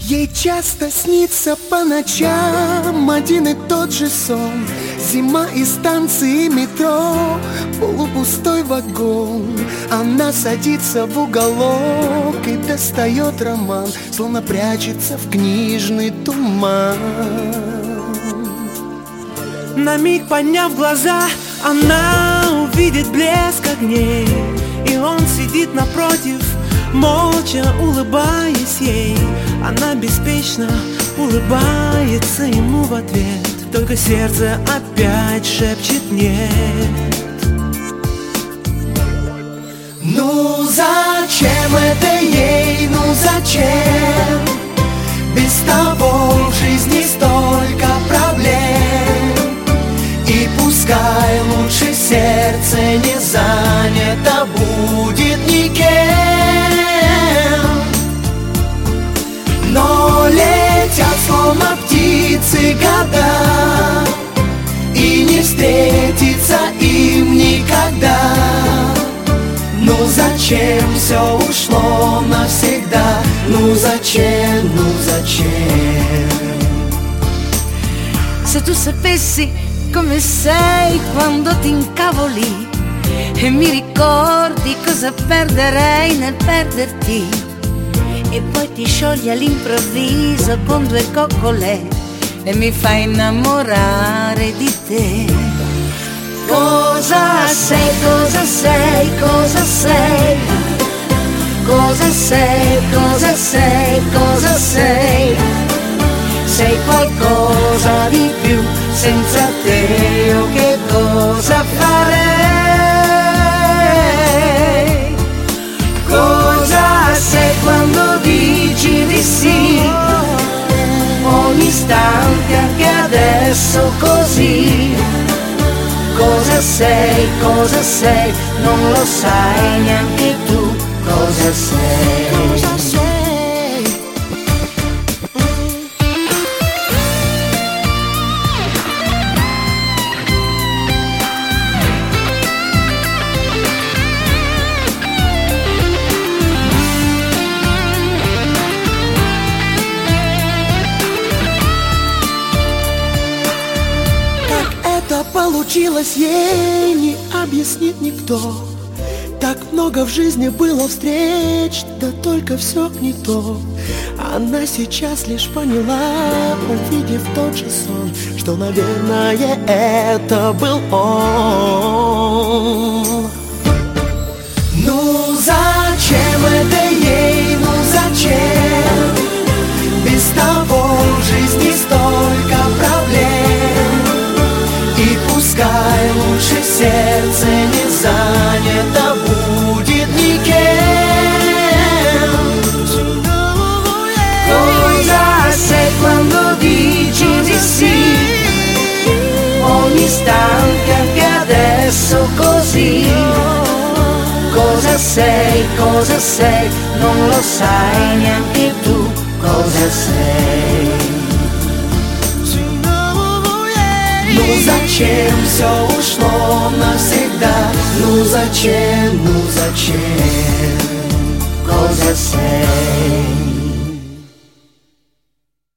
Ей часто снится по ночам один и тот же сон. Зима и станции метро, полупустой вагон. Она садится в уголок и достает роман, словно прячется в книжный туман. На миг подняв глаза, она увидит блеск огней, и он сидит напротив, молча улыбаясь ей. Она беспечно улыбается ему в ответ, только сердце опять шепчет нет. Ну зачем это ей, ну зачем? Без того в жизни столько проблем. И пускай лучше сердце не занято будет никем. Но летят словно птицы года, и не встретиться им никогда. Ну зачем все ушло навсегда? Ну зачем, ну зачем? Se tu sapessi come sei quando ti incavoli e mi ricordi cosa perderei nel perderti, e poi ti sciogli all'improvviso con due coccole e mi fai innamorare di te. Cosa sei, cosa sei, cosa sei? Cosa sei, cosa sei, cosa sei? Sei qualcosa di più, senza te io che cosa farei? Cosa sei quando dici di sì? Ogni istante anche adesso così. Cosa sei, non lo sai neanche tu cosa sei. Cosa sei? Получилось, ей не объяснит никто. Так много в жизни было встреч, да только все не то. Она сейчас лишь поняла, увидев тот же сон, что, наверное, это был он. Ну зачем это ей, ну зачем? Без того в жизни столько проблем. И пускай лучше сердце не занято будет никем. Cosa sei quando dici di sì? Ogni istante anche adesso così. Cosa sei, non lo sai neanche tu cosa sei. Ну зачем все ушло навсегда? Ну зачем, ну зачем?